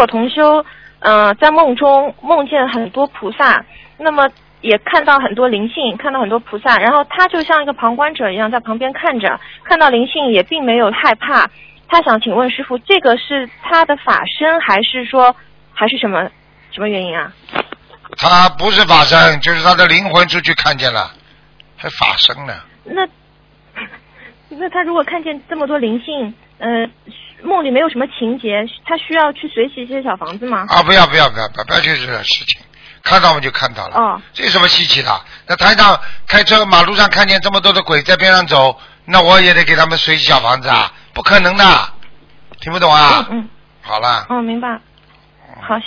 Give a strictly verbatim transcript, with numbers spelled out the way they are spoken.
我同修，呃，在梦中梦见很多菩萨，那么也看到很多灵性，看到很多菩萨，然后他就像一个旁观者一样在旁边看着，看到灵性也并没有害怕。他想请问师父，这个是他的法身，还是说还是什么什么原因啊？ 他不是法身，就是他的灵魂出去看见了，还法身呢。 那那他如果看见这么多灵性，呃，梦里没有什么情节，他需要去随喜一些小房子吗？ 啊，不要不要不要不要不要去这个事情，看到我们就看到了。 哦， 这有什么稀奇的？那台上开车马路上看见这么多的鬼在边上走，那我也得给他们随喜小房子啊，不可能的，听不懂啊？ 嗯嗯。 好了。 哦，明白。好。